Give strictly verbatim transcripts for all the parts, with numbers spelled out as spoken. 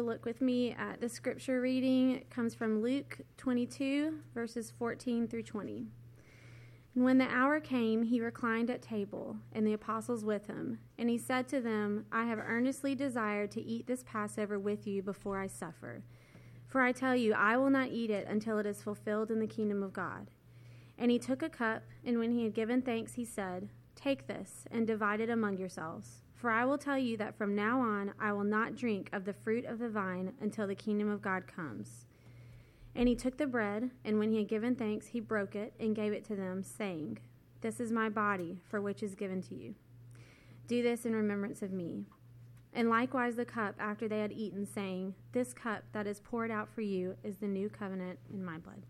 look with me at the scripture reading. It comes from Luke twenty-two, verses fourteen through twenty. And when the hour came, he reclined at table, and the apostles with him. And he said to them, I have earnestly desired to eat this Passover with you before I suffer. For I tell you, I will not eat it until it is fulfilled in the kingdom of God. And he took a cup, and when he had given thanks, he said, Take this, and divide it among yourselves. For I will tell you that from now on I will not drink of the fruit of the vine until the kingdom of God comes. And he took the bread, and when he had given thanks, he broke it and gave it to them, saying, This is my body, for which is given to you. Do this in remembrance of me. And likewise the cup after they had eaten, saying, This cup that is poured out for you is the new covenant in my blood.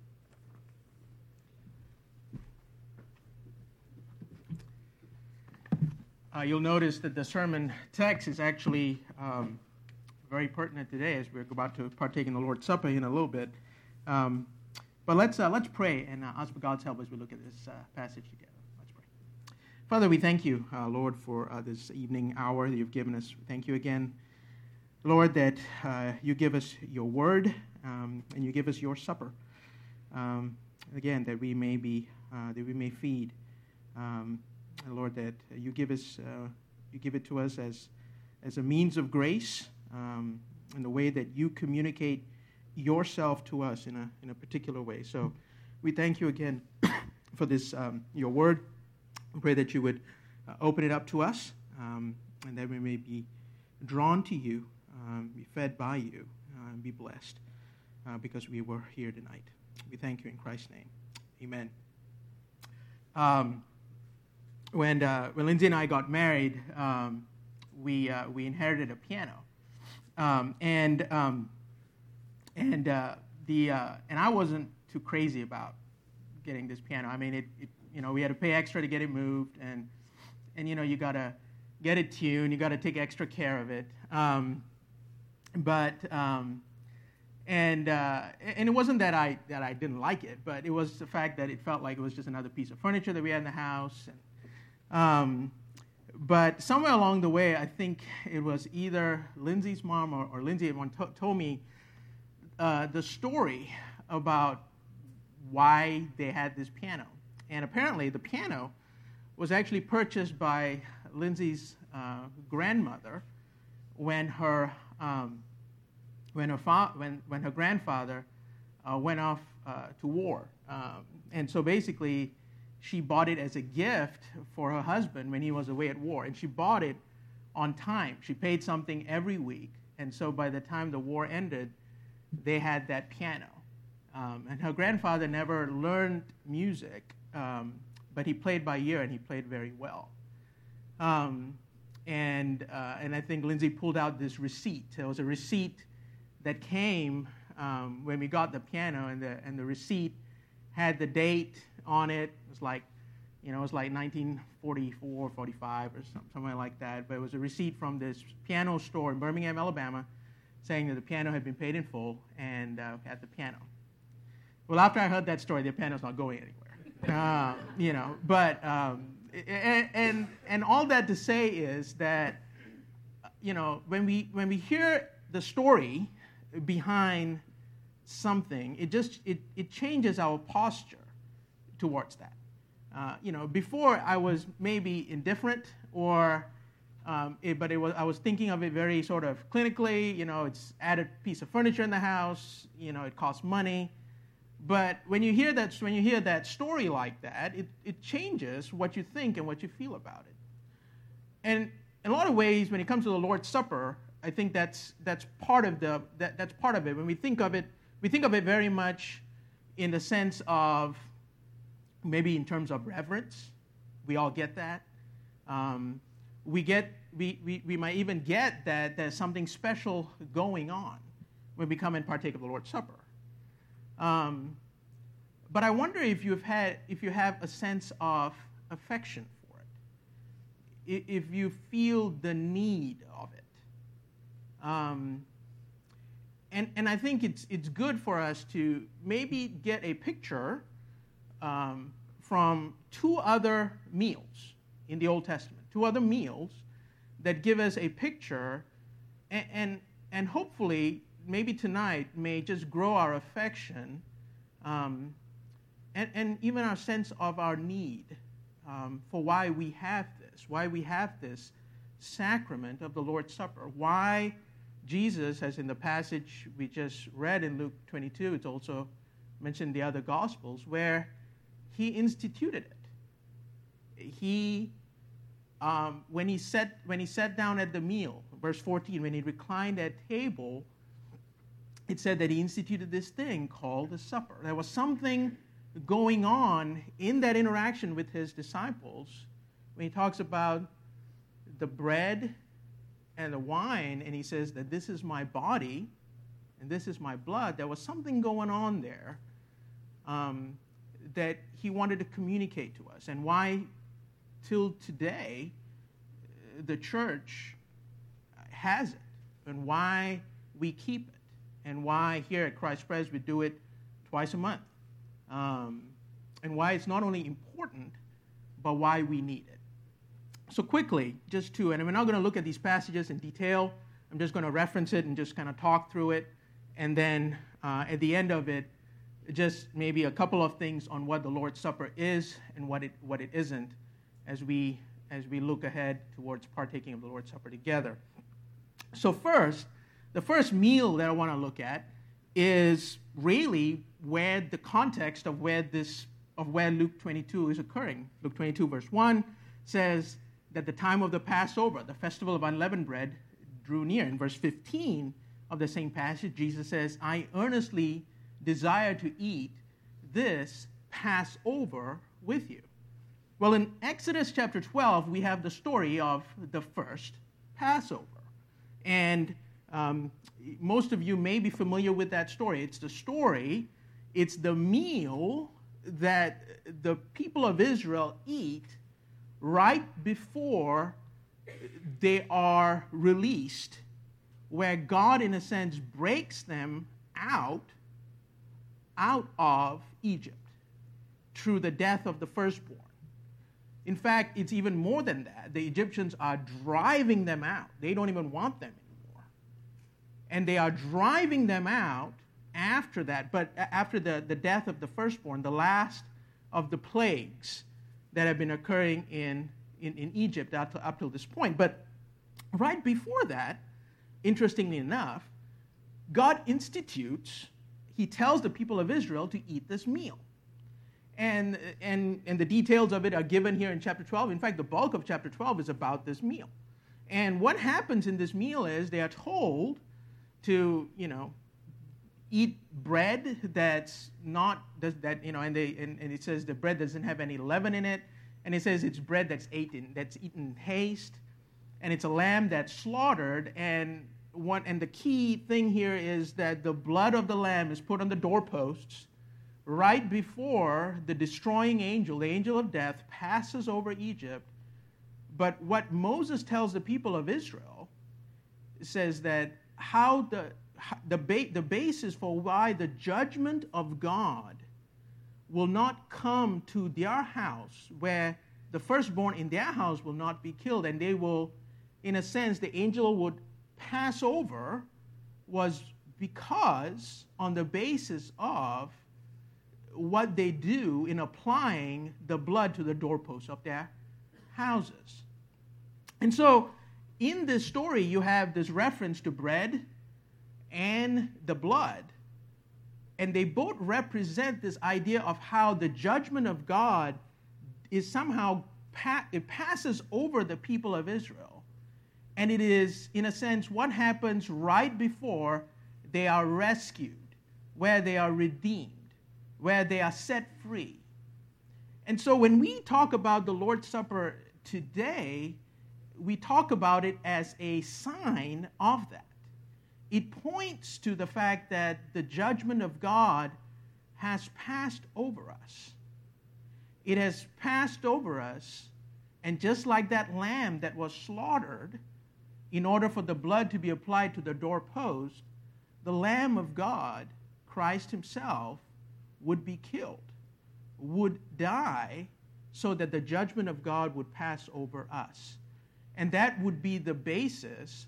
Uh, you'll notice that the sermon text is actually um, very pertinent today as we're about to partake in the Lord's Supper in a little bit. Um, but let's uh, let's pray and uh, ask for God's help as we look at this uh, passage together. Let's pray. Father, we thank you, uh, Lord, for uh, this evening hour that you've given us. Thank you again, Lord, that uh, you give us your word um, and you give us your supper. Um, again, that we may be uh, that we may feed. Um, and Lord, that you give us uh, you give it to us as as a means of grace um, in the way that you communicate yourself to us in a in a particular way. So we thank you again for this, um, your word. We pray that you would uh, open it up to us um, and that we may be drawn to you, um, be fed by you, uh, and be blessed uh, because we were here tonight. We thank you in Christ's name. Amen. Um, when, uh, when Lindsay and I got married, um, we, uh, we inherited a piano. Um, and... Um, And uh, the uh, and I wasn't too crazy about getting this piano. I mean, it, it you know we had to pay extra to get it moved, and and you know you gotta get it tuned. You gotta take extra care of it. Um, but um, and uh, and it wasn't that I that I didn't like it, but it was the fact that it felt like it was just another piece of furniture that we had in the house. And, um, but somewhere along the way, I think it was either Lindsay's mom or, or Lindsay had one to- told me. Uh, the story about why they had this piano. And apparently the piano was actually purchased by Lindsay's uh, grandmother when her um, when her fa- when when her grandfather uh, went off uh, to war. Um, and so basically she bought it as a gift for her husband when he was away at war. And she bought it on time. She paid something every week. And so by the time the war ended, they had that piano. Um, and her grandfather never learned music, um, but he played by ear, and he played very well. Um, and uh, and I think Lindsay pulled out this receipt. There was a receipt that came um, when we got the piano, and the and the receipt had the date on it. It was like, you know, it was like nineteen forty-four, forty-five, or something, somewhere like that. But it was a receipt from this piano store in Birmingham, Alabama, saying that the piano had been paid in full and uh, had the piano. Well, after I heard that story, the piano's not going anywhere. Uh, you know, but, um, and, and and all that to say is that, you know, when we when we hear the story behind something, it just, it, it changes our posture towards that. Uh, you know, before I was maybe indifferent or Um, it, but it was, I was thinking of it very sort of clinically. You know, it's added piece of furniture in the house. You know, it costs money. But when you hear that, when you hear that story like that, it, it changes what you think and what you feel about it. And in a lot of ways, when it comes to the Lord's Supper, I think that's that's part of the that, that's part of it. When we think of it, we think of it very much in the sense of maybe in terms of reverence. We all get that. Um, We get we, we, we might even get that there's something special going on when we come and partake of the Lord's Supper. Um, but I wonder if you've had if you have a sense of affection for it, if you feel the need of it. Um, and and I think it's it's good for us to maybe get a picture um, from two other meals in the Old Testament. Two other meals that give us a picture and, and and hopefully maybe tonight may just grow our affection um, and, and even our sense of our need um, for why we have this, why we have this sacrament of the Lord's Supper, why Jesus, as in the passage we just read in Luke twenty-two, it's also mentioned in the other Gospels, where he instituted it. He, um, when he sat when he sat down at the meal, verse fourteen, when he reclined at table, it said that he instituted this thing called the supper. There was something going on in that interaction with his disciples when he talks about the bread and the wine, and he says that this is my body and this is my blood. There was something going on there um, that he wanted to communicate to us, and why till today the church has it, and why we keep it, and why here at Christ Pres we do it twice a month, um, and why it's not only important, but why we need it. So quickly, just to, and we're not going to look at these passages in detail. I'm just going to reference it and just kind of talk through it. And then uh, at the end of it, just maybe a couple of things on what the Lord's Supper is and what it what it isn't as we as we look ahead towards partaking of the Lord's Supper together. So first, the first meal that I want to look at is really where the context of where this of where Luke twenty-two is occurring. Luke twenty-two verse one says that the time of the Passover, the festival of unleavened bread, drew near. In verse fifteen of the same passage, Jesus says, I earnestly desire to eat this Passover with you. Well, in Exodus chapter twelve, we have the story of the first Passover. And um, most of you may be familiar with that story. It's the story, it's the meal that the people of Israel eat right before they are released, where God, in a sense, breaks them out, out of Egypt through the death of the firstborn. In fact, it's even more than that. The Egyptians are driving them out. They don't even want them anymore. And they are driving them out after that, but after the, the death of the firstborn, the last of the plagues that have been occurring in, in, in Egypt up, to, up till this point. But right before that, interestingly enough, God institutes, he tells the people of Israel to eat this meal. And, and, and the details of it are given here in chapter twelve. In fact, the bulk of chapter twelve is about this meal. And what happens in this meal is they are told to, you know, eat bread that's not, that, you know, and, they, and, and it says the bread doesn't have any leaven in it. And it says it's bread that's eaten, that's eaten in haste. And it's a lamb that's slaughtered. And, one, and the key thing here is that the blood of the lamb is put on the doorposts right before the destroying angel, the angel of death, passes over Egypt. But what Moses tells the people of Israel says that how the the, ba- the basis for why the judgment of God will not come to their house, where the firstborn in their house will not be killed, and they will, in a sense, the angel would pass over, was because on the basis of what they do in applying the blood to the doorposts of their houses. And so in this story, you have this reference to bread and the blood, and they both represent this idea of how the judgment of God is somehow, pa- it passes over the people of Israel, and it is, in a sense, what happens right before they are rescued, where they are redeemed, where they are set free. And so when we talk about the Lord's Supper today, we talk about it as a sign of that. It points to the fact that the judgment of God has passed over us. It has passed over us, and just like that lamb that was slaughtered in order for the blood to be applied to the doorpost, the Lamb of God, Christ himself, would be killed, would die, so that the judgment of God would pass over us. And that would be the basis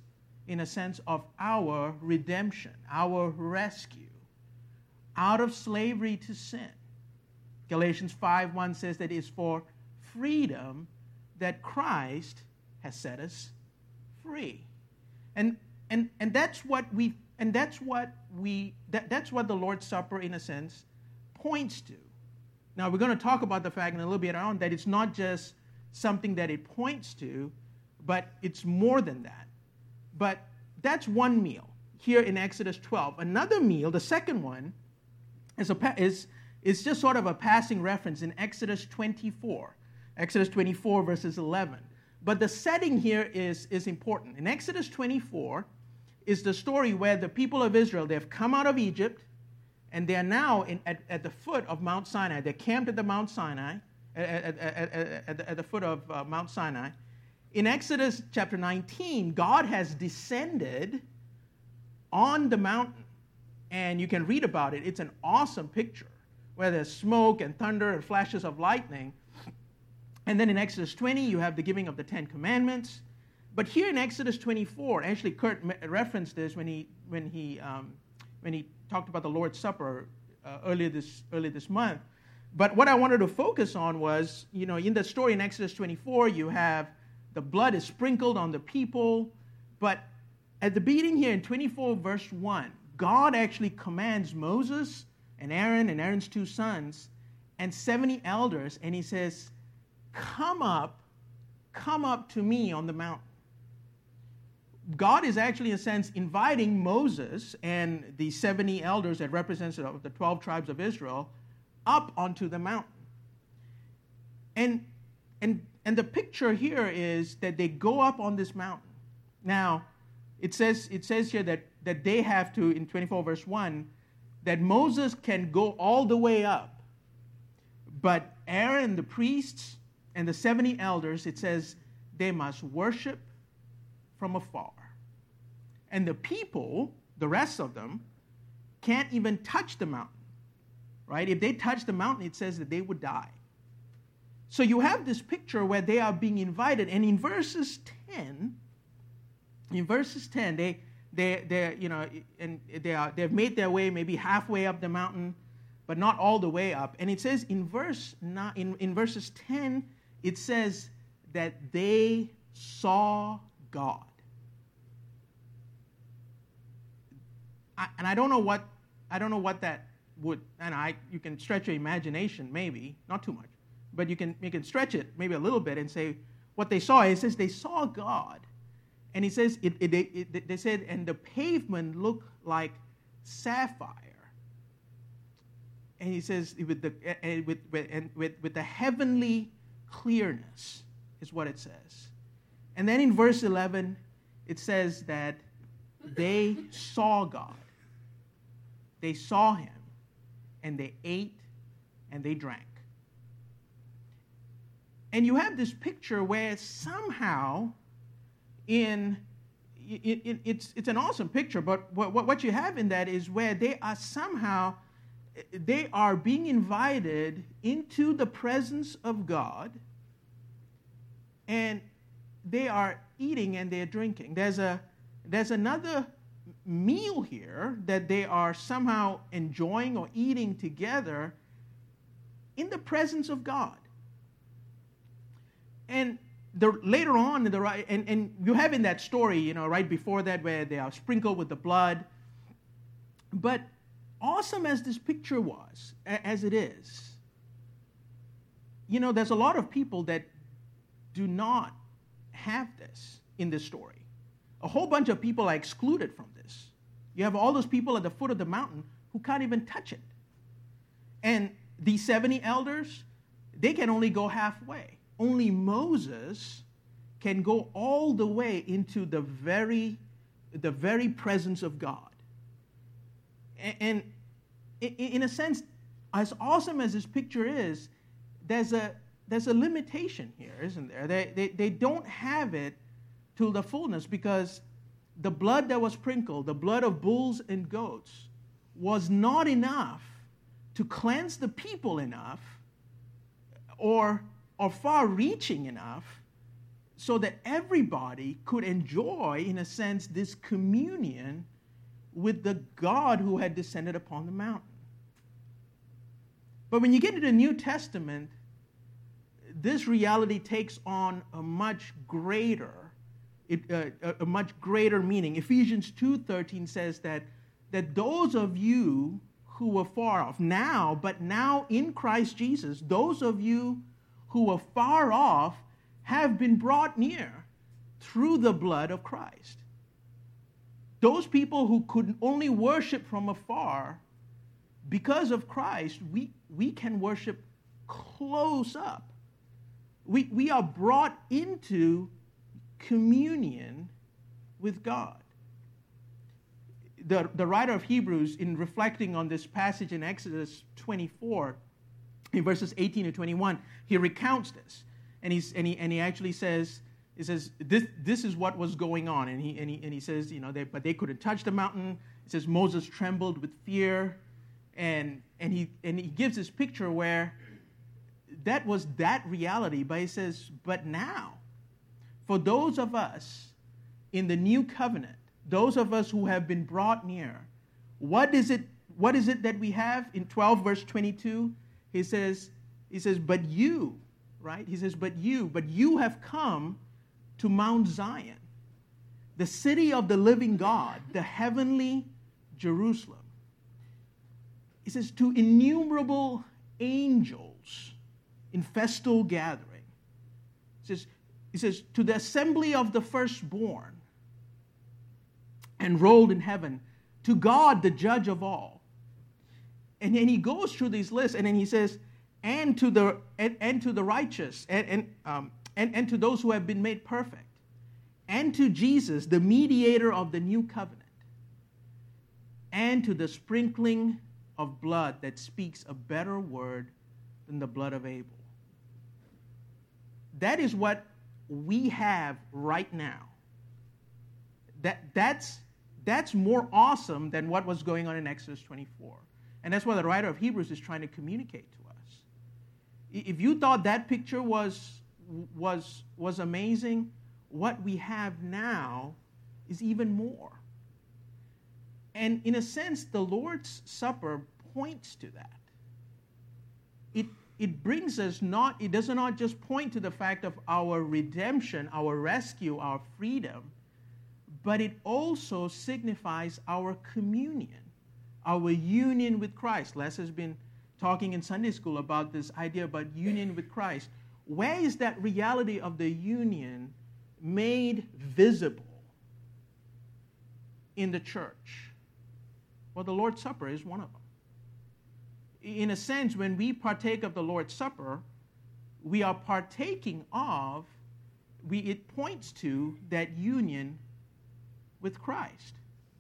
in a sense of our redemption, our rescue out of slavery to sin. Galatians five one says that it is for freedom that Christ has set us free. And and and that's what we and that's what we that, that's what the Lord's Supper in a sense points to. Now we're going to talk about the fact in a little bit on that it's not just something that it points to, but it's more than that. But that's one meal here in Exodus twelve. Another meal, the second one, is a is is just sort of a passing reference in Exodus twenty-four. Exodus twenty-four verses eleven. But the setting here is, is important. In Exodus twenty-four is the story where the people of Israel, they've come out of Egypt, and they are now in, at, at the foot of Mount Sinai. They're camped at the Mount Sinai, at, at, at, at, at the foot of uh, Mount Sinai. In Exodus chapter nineteen, God has descended on the mountain, and you can read about it. It's an awesome picture where there's smoke and thunder and flashes of lightning. And then in Exodus twenty, you have the giving of the Ten Commandments. But here in Exodus twenty-four, actually Kurt referenced this when he when he um, when he talked about the Lord's Supper uh, earlier this earlier this month. But what I wanted to focus on was, you know, in the story in Exodus twenty-four, you have the blood is sprinkled on the people. But at the beginning here in twenty-four verse one, God actually commands Moses and Aaron and Aaron's two sons and seventy elders, and he says, come up, come up to me on the mountain. God is actually, in a sense, inviting Moses and the seventy elders that represent the twelve tribes of Israel up onto the mountain. And, and, and the picture here is that they go up on this mountain. Now, it says, it says here that, that they have to, in twenty-four verse one, that Moses can go all the way up. But Aaron, the priests, and the seventy elders, it says, they must worship from afar. And the people, the rest of them, can't even touch the mountain. Right? If they touch the mountain, it says that they would die. So you have this picture where they are being invited. And in verses ten, in verses ten, they they they you know and they are they've made their way maybe halfway up the mountain, but not all the way up. And it says in verse nine, in, in verses ten, it says that they saw God. I, and I don't know what I don't know what that would. And I you can stretch your imagination, maybe not too much, but you can you can stretch it maybe a little bit and say what they saw. It says they saw God, and it says it, it, it, it they said and the pavement looked like sapphire. And he says with the uh, with with, and with with the heavenly clearness is what it says. And then in verse eleven, it says that they saw God. They saw him, and they ate, and they drank. And you have this picture where somehow in, it, it, it's, it's an awesome picture, but what, what you have in that is where they are somehow, they are being invited into the presence of God, and they are eating and they're drinking. There's a there's another meal here that they are somehow enjoying or eating together in the presence of God. And the later on in the right and, and you have in that story, you know, right before that where they are sprinkled with the blood. But awesome as this picture was, as it is, you know, there's a lot of people that do not have this in this story. A whole bunch of people are excluded from this. You have all those people at the foot of the mountain who can't even touch it. And these seventy elders, they can only go halfway. Only Moses can go all the way into the very, the very presence of God. And in a sense, as awesome as this picture is, there's a there's a limitation here, isn't there? They, they, they don't have it to the fullness because the blood that was sprinkled, the blood of bulls and goats, was not enough to cleanse the people enough or, or far-reaching enough so that everybody could enjoy, in a sense, this communion with the God who had descended upon the mountain. But when you get to the New Testament, this reality takes on a much greater, it, uh, a, a much greater meaning. Ephesians two thirteen says that, that those of you who were far off, now, but now in Christ Jesus, those of you who were far off have been brought near through the blood of Christ. Those people who could only worship from afar, because of Christ, we, we can worship close up. We, we are brought into communion with God. The, the writer of Hebrews, in reflecting on this passage in Exodus twenty-four, in verses eighteen to twenty-one, he recounts this. And, he's, and, he, and he actually says, he says this, this is what was going on. And he, and he, and he says, you know, they, but they couldn't touch the mountain. It says Moses trembled with fear. And, and, he, and he gives this picture where that was that reality. But he says, but now, for those of us in the new covenant, those of us who have been brought near, what is it, what is it that we have? In twelve verse twenty-two, he says, he says, but you, right? He says, but you, but you have come to Mount Zion, the city of the living God, the heavenly Jerusalem. He says, to innumerable angels in festal gathering. He says, he says, to the assembly of the firstborn enrolled in heaven, to God, the judge of all. And then he goes through these lists, and then he says, and to the and, and to the righteous, and and, um, and and to those who have been made perfect, and to Jesus, the mediator of the new covenant, and to the sprinkling of blood that speaks a better word than the blood of Abel. That is what we have right now. That that's that's more awesome than what was going on in Exodus twenty-four. And that's what the writer of Hebrews is trying to communicate to us. If you thought that picture was, was, was amazing, what we have now is even more. And in a sense, the Lord's Supper points to that. It, it brings us not, it does not just point to the fact of our redemption, our rescue, our freedom, but it also signifies our communion, our union with Christ. Les has been talking in Sunday school about this idea about union with Christ. Where is that reality of the union made visible in the church? Well, the Lord's Supper is one of them. In a sense, when we partake of the Lord's Supper, we are partaking of, we, it points to that union with Christ.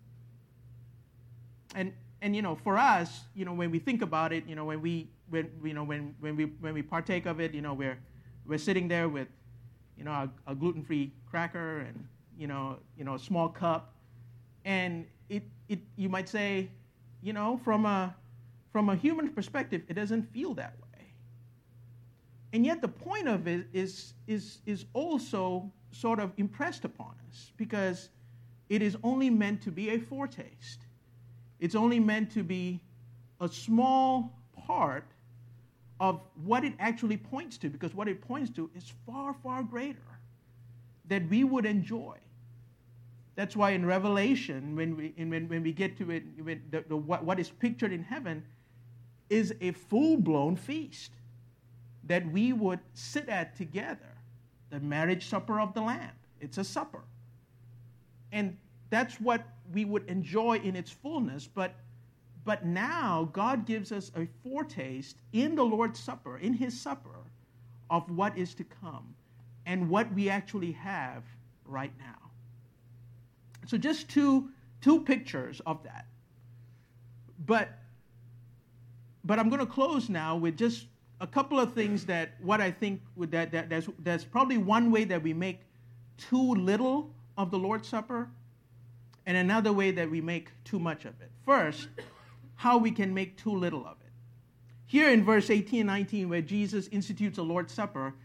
And and you know, for us, you know, when we think about it, you know, when we when you know when when we when we partake of it, you know, we're we're sitting there with, you know, a, a gluten-free cracker and you know you know a small cup, and it it you might say, you know, from a from a human perspective, it doesn't feel that way. And yet the point of it is is is also sort of impressed upon us, because it is only meant to be a foretaste. It's only meant to be a small part of what it actually points to, because what it points to is far, far greater that we would enjoy. That's why in Revelation, when we in, when, when we get to it, when the, the, what, what is pictured in heaven is a full-blown feast that we would sit at together, the marriage supper of the Lamb. It's a supper. And that's what we would enjoy in its fullness. But, but now God gives us a foretaste in the Lord's Supper, in His supper, of what is to come and what we actually have right now. So just two, two pictures of that. But, but I'm going to close now with just a couple of things that what I think would, that, that there's, there's probably one way that we make too little of the Lord's Supper, and another way that we make too much of it. First, how we can make too little of it. Here in verse eighteen and nineteen, where Jesus institutes a Lord's Supper,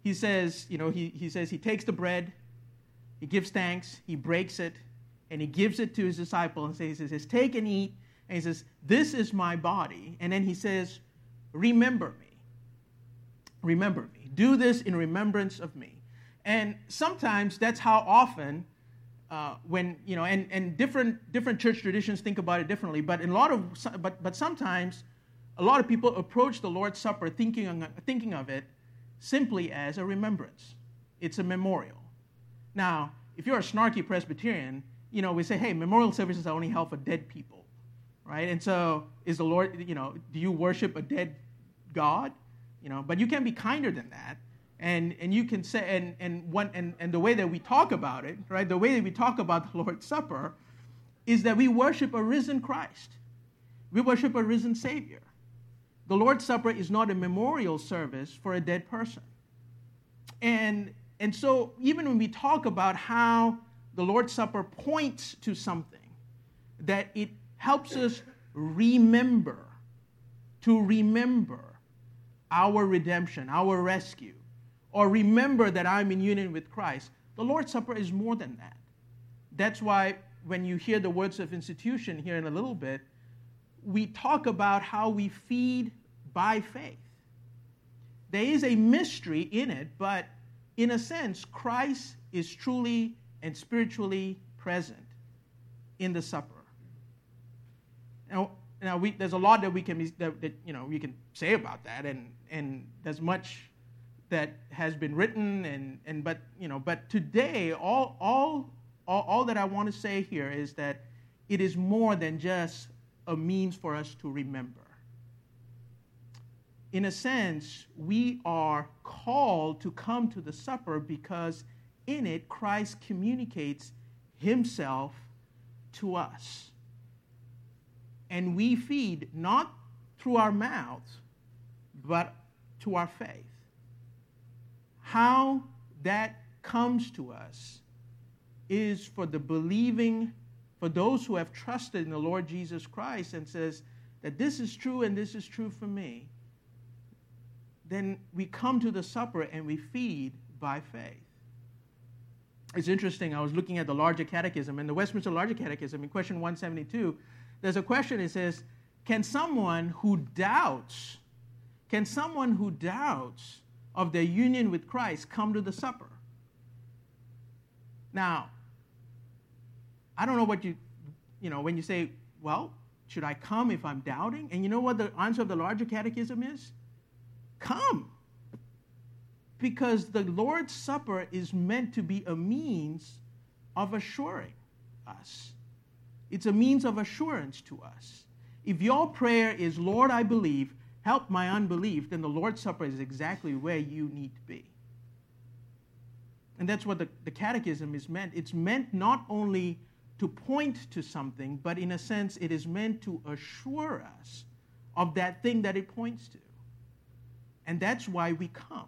he says, you know, he, he says he takes the bread, he gives thanks, he breaks it, and he gives it to his disciple and says, he says, take and eat. And he says, this is my body. And then he says, remember me. Remember me. Do this in remembrance of me. And sometimes that's how often uh, when, you know, and, and different different church traditions think about it differently, but in a lot of, but but sometimes a lot of people approach the Lord's Supper thinking on, thinking of it simply as a remembrance. It's a memorial. Now, if you're a snarky Presbyterian, you know, we say, hey, memorial services are only held for dead people, right? And so is the Lord, you know, do you worship a dead God? You know, but you can be kinder than that. And and you can say, and and one and, and the way that we talk about it, right? The way that we talk about the Lord's Supper is that we worship a risen Christ. We worship a risen Savior. The Lord's Supper is not a memorial service for a dead person. And and so even when we talk about how the Lord's Supper points to something, that it helps us remember, to remember our redemption, our rescue, or remember that I'm in union with Christ. The Lord's Supper is more than that. That's why when you hear the words of institution here in a little bit, we talk about how we feed by faith. There is a mystery in it, but in a sense, Christ is truly and spiritually present in the supper. Now, now we, there's a lot that we can that, that you know we can say about that, and and there's much that has been written, and, and but you know, but today, all, all all all that I want to say here is that it is more than just a means for us to remember. In a sense, we are called to come to the supper because in it Christ communicates himself to us. And we feed not through our mouths, but to our faith. How that comes to us is for the believing, for those who have trusted in the Lord Jesus Christ and says that this is true and this is true for me. Then we come to the supper and we feed by faith. It's interesting, I was looking at the Larger Catechism, and the Westminster Larger Catechism in question one seventy-two, there's a question that says, can someone who doubts, can someone who doubts of their union with Christ come to the supper? Now, I don't know what you, you know, when you say, well, should I come if I'm doubting? And you know what the answer of the Larger Catechism is? Come. Because the Lord's Supper is meant to be a means of assuring us. It's a means of assurance to us. If your prayer is, Lord, I believe, help my unbelief, then the Lord's Supper is exactly where you need to be. And that's what the, the catechism is meant. It's meant not only to point to something, but in a sense, it is meant to assure us of that thing that it points to. And that's why we come.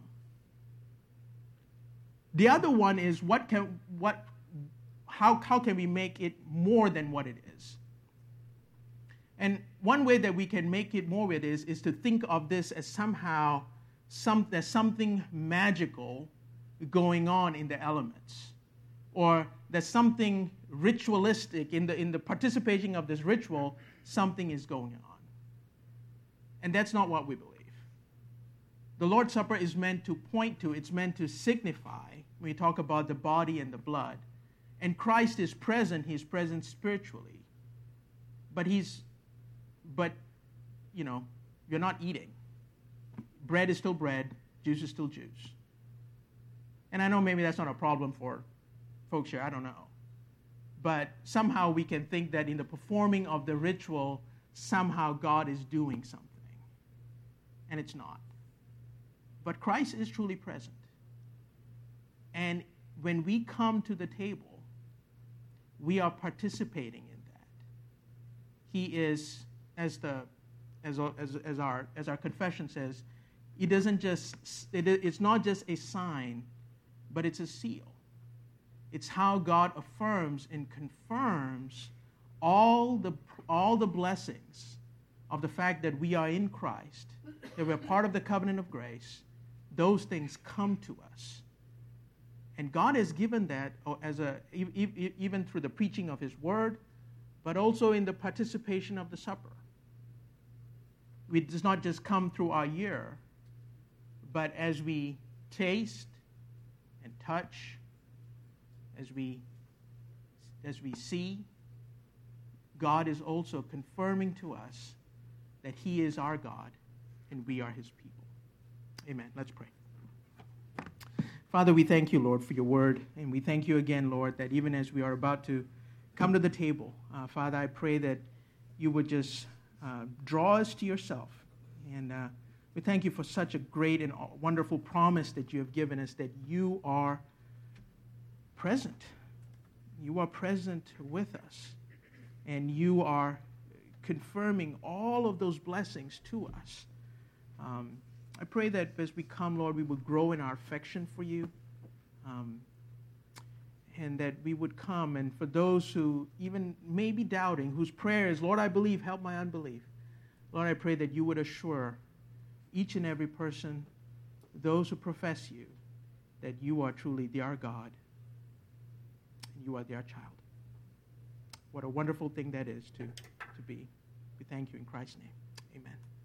The other one is what can what how how can we make it more than what it is? And one way that we can make it more it is is to think of this as somehow some there's something magical going on in the elements, or there's something ritualistic in the in the participation of this ritual. Something is going on, and that's not what we believe. The Lord's Supper is meant to point to, it's meant to signify, when we talk about the body and the blood. And Christ is present, he's present spiritually. But he's, but, you know, you're not eating. Bread is still bread, juice is still juice. And I know maybe that's not a problem for folks here, I don't know. But somehow we can think that in the performing of the ritual, somehow God is doing something. And it's not. But Christ is truly present. And when we come to the table, we are participating in that. He is, as the as as, as our as our confession says, it doesn't just it, it's not just a sign, but it's a seal. It's how God affirms and confirms all the all the blessings of the fact that we are in Christ, that we're part of the covenant of grace, those things come to us. And God has given that as a even through the preaching of His Word, but also in the participation of the supper. It does not just come through our ear, but as we taste and touch, as we as we see, God is also confirming to us that He is our God and we are His people. Amen. Let's pray. Father, we thank you, Lord, for your word. And we thank you again, Lord, that even as we are about to come to the table, uh, Father, I pray that you would just uh, draw us to yourself. And uh, we thank you for such a great and wonderful promise that you have given us, that you are present. You are present with us. And you are confirming all of those blessings to us. Um, I pray that as we come, Lord, we would grow in our affection for you, um, and that we would come, and for those who even may be doubting, whose prayer is, Lord, I believe, help my unbelief. Lord, I pray that you would assure each and every person, those who profess you, that you are truly their God, and you are their child. What a wonderful thing that is to, to be. We thank you in Christ's name.